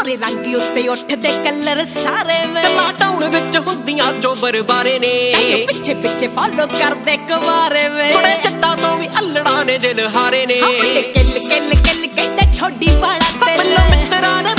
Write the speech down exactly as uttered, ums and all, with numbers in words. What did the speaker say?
ਗੋਰੇ ਰੰਗ ਉੱਤੇ ਉੱਠਦੇ ਕਲਰ ਸਾਰੇ ਵੇ ਗੱਲਾਂ ਟਾਉਣ ਵਿੱਚ ਹੁੰਦੀਆਂ ਚੋਬਰ ਬਾਰੇ ਨੇ ਪਿੱਛੇ ਪਿੱਛੇ ਫਾਲੋ ਕਰਦੇ ਕੁਵਾਰੇ ਵੇ ਬੜੇ ਜੱਟਾਂ ਤੋਂ ਵੀ ਅਲੜਾਂ ਨੇ ਦਿਲ ਹਾਰੇ ਨੇ ਕਿੱਲ ਕਿੱਲ ਕਿੱਲ ਕਹਿੰਦੇ ਠੋਡੀ ਵਾਲਾ ਬੱਲੋ ਮਿੱਤਰਾਂ ਨੇ